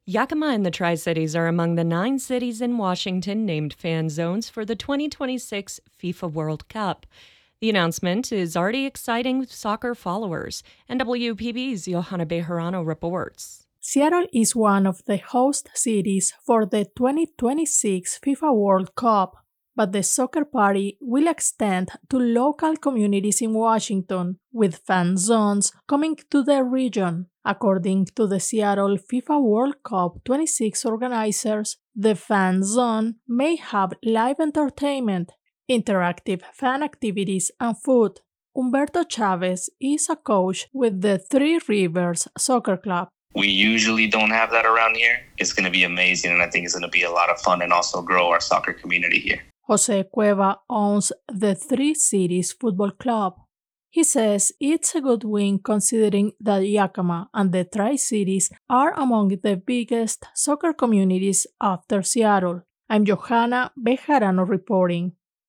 Yakima and the Tri-Cities are among the 9 cities in Washington named fan zones for the 2026 FIFA World Cup. The announcement is already exciting soccer followers, and WPB's Johanna Bejarano reports. Seattle is one of the host cities for the 2026 FIFA World Cup, but the soccer party will extend to local communities in Washington, with fan zones coming to the region. According to the Seattle FIFA World Cup 26 organizers, the fan zone may have live entertainment, interactive fan activities, and food. Humberto Chavez is a coach with the Three Rivers Soccer Club. We usually don't have that around here. It's going to be amazing, and I think it's going to be a lot of fun and also grow our soccer community here. Jose Cueva owns the Three Cities Football Club. He says it's a good win considering that Yakima and the Tri-Cities are among the biggest soccer communities after Seattle. I'm Johanna Bejarano reporting.